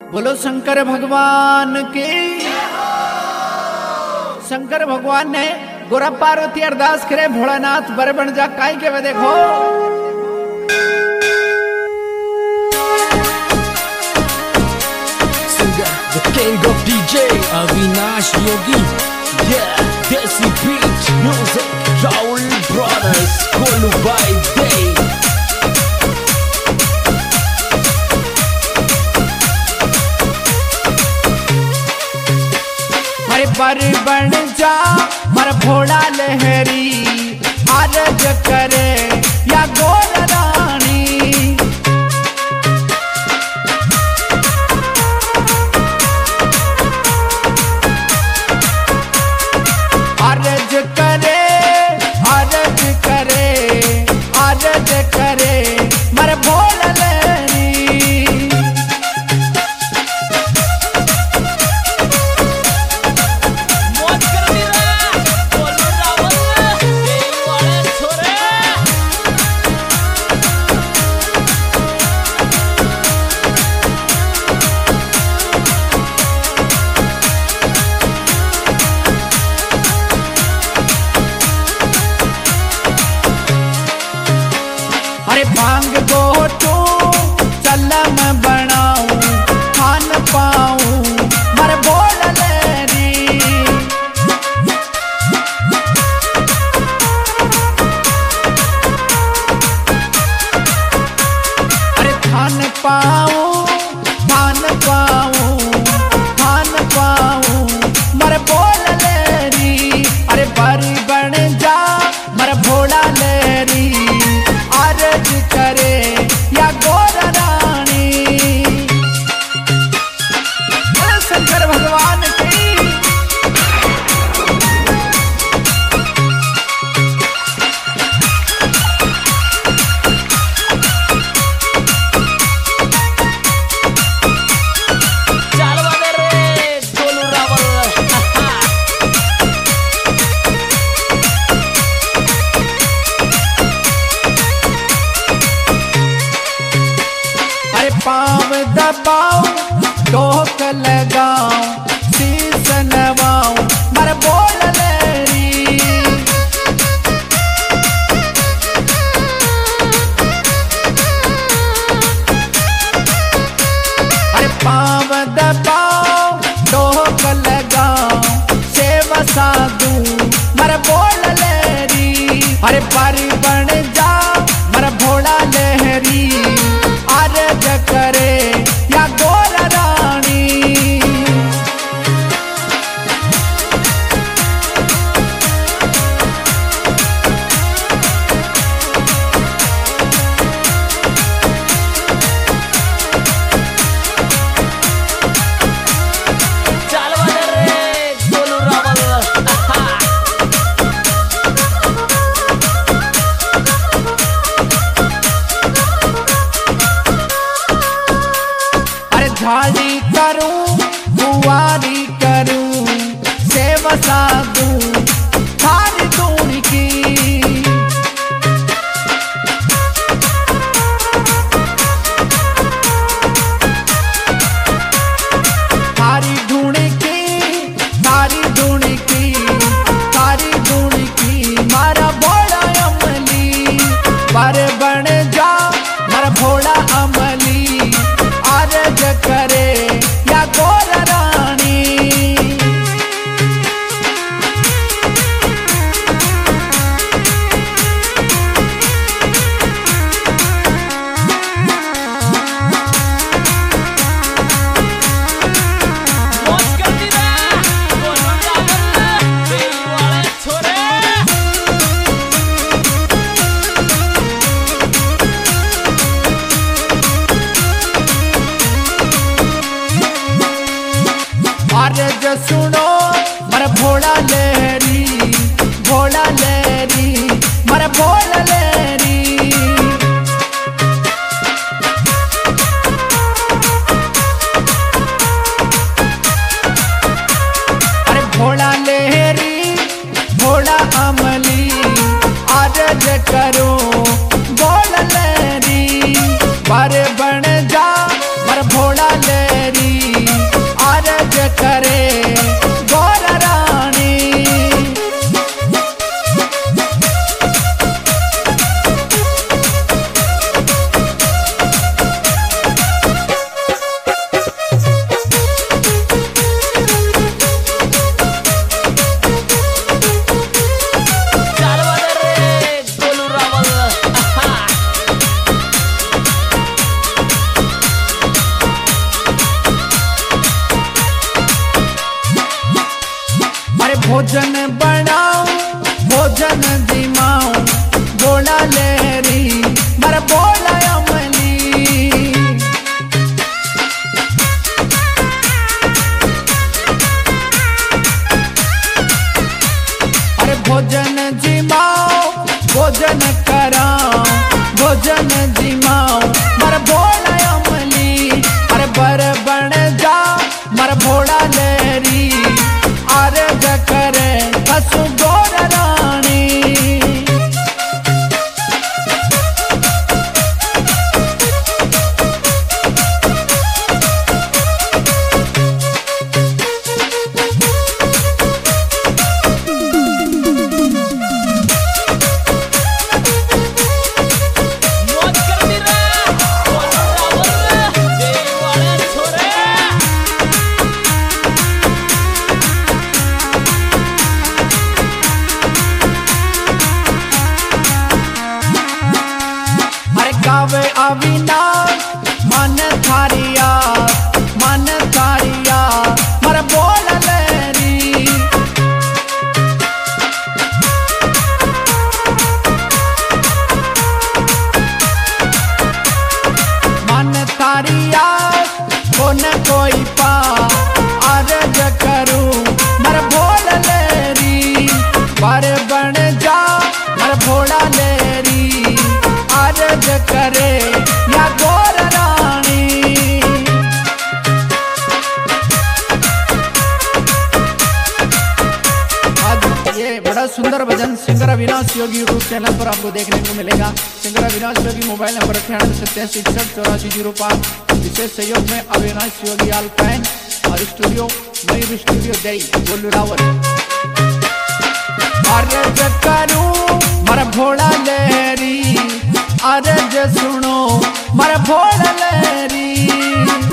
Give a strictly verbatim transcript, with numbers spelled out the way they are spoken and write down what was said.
बोलो शंकर भगवान के। शंकर भगवान ने गोरा पार्वती अरदास करे भोलानाथ बर बन जा काई के वे देखो। The king of D J Avinash Yogi, yeah, Desi Beat Music, Raul Brothers, Kolu by Day. हरे बर बन जा मर भोला लहरी आरज करे या गोर रानी। आरज करे आरज करे आरज करे मर भोला लहरी। अरे भांग गोटू चलम बनाऊं खान पाऊं मर बोल लेरी। अरे खान पाऊं खान पाऊं खान पाऊं मर बोल लेरी। अरे बारी बन जा मर भोला लेरी आरज करे या गोर रानी। शंकर भगवान की। चल वाले रे गोलू रावल। अरे पाँव दबाओ टोक लगाओ शीश नवाओ मर बोल लेरी। अरे पाँव दबाओ टोक लगाओ सेव साधु मर बोल लेरी। अरे पारी बन जा मर भोला लहरी आरज करे या गोर रानी। चल वाले रे गोलू रावल। अरे झाड़ी करूं बुआरी करूं सेवा साधू थारी दूर की। थारी ढूंढ की थारी ढूंढ की थारी ढूंढ की मारा भोला अमली पर बन जा मर भोला अमली आरज करे या गोर रानी। मौज करती रहा गोलू रावल दिल वाले छोरे। आरज सुनो मर भोला लहरी भोला लहरी मर भोला लहरी। अरे भोला लहरी भोला अमली आरज करो बोल लहरी पर बन जा मर भोला लहरी भोजन बनाओ भोजन दिमाओ बोला लेरी मर बोला अमली। अरे भोजन जिमाओ भोजन कराओ भोजन जिमाओ मर बोला अमली। अरे बर बन जा मर भोला लेरी आरज करे कसु गोर रानी। गावे अविनाश मन थारिया मन थारिया मर बोल लेरी। मन थारिया कौन कोई पा अर्ज करूं मर बोल लेरी। बर बन जा मर भोला लेरी अर्ज करे या गोर रानी। आज ये बड़ा सुंदर भजन singer Avinash Yogi YouTube channel पर आपको देखने को मिलेगा। Singer Avinash Yogi mobile number अठानवे सत्तासी इकसठ चौरासी जीरो पाँच। विशेष सहयोग में अविनाश योगी आलफैन और स्टूडियो मयूर स्टूडियो दई गोलू रावल। अर्ज करूं मर भोला लेरी अर्ज सुनो मर भोला लेरी।